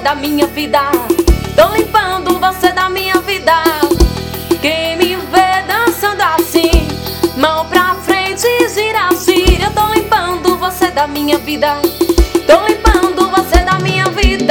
da minha vida. Tô limpando você da minha vida. Quem me vê dançando assim, mão pra frente, gira, gira. Eu tô limpando você da minha vida. Tô limpando você da minha vida.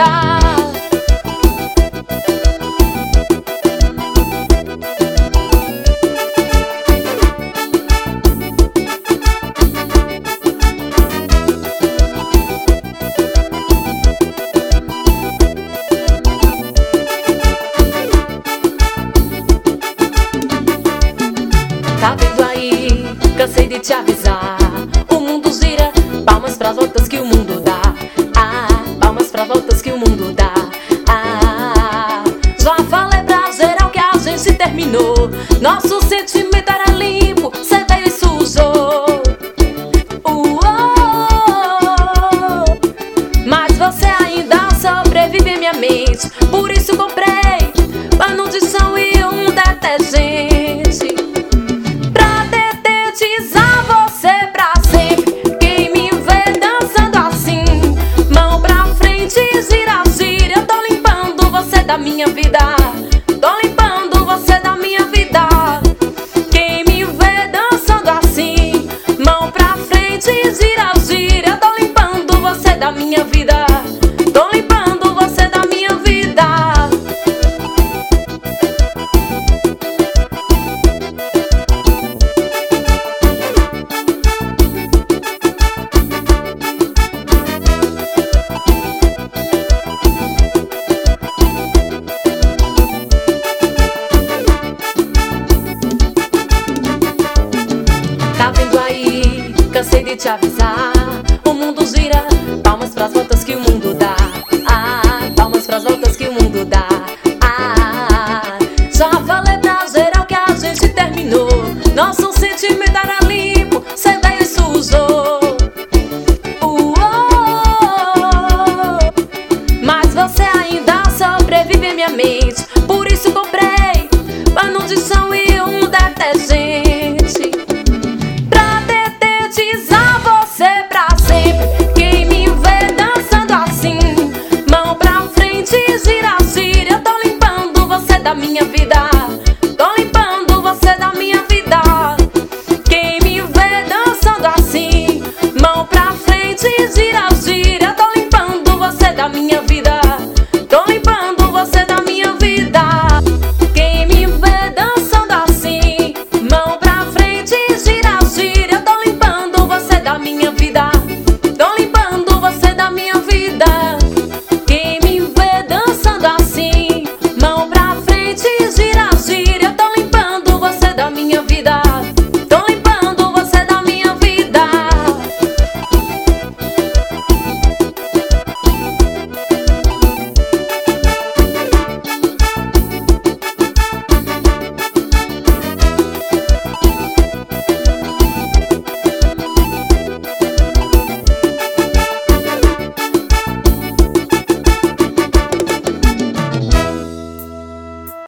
Tá vendo aí? Cansei de te avisar. O mundo gira, palmas pras voltas que o mundo dá. Ah, palmas pras voltas que o mundo dá. Ah, já falei pra geral que a gente terminou. Nosso sentimento era limpo, cê veio e sujou. Mas você ainda sobrevive em minha mente. Por isso comprei pano de chão e um detergente pra detetizar você pra sempre. Quem me vê dançando assim, mão pra frente, gira, gira. Eu tô limpando você da minha vida. Tô limpando você da minha vida. Quem me vê dançando assim, mão pra frente, gira, gira. Eu tô limpando você da minha vida. Tô limpando você da minha vida. Tá vendo aí? Cansei de te avisar. O mundo gira, palmas pras voltas que o mundo dá. Ah, palmas pras voltas que o mundo dá. Ah, já falei pra geral que a gente terminou. Nosso sentimento era limpo, cê veio e sujou. Mas você ainda sobrevive em minha mente. Por isso comprei pano de chão e um detergente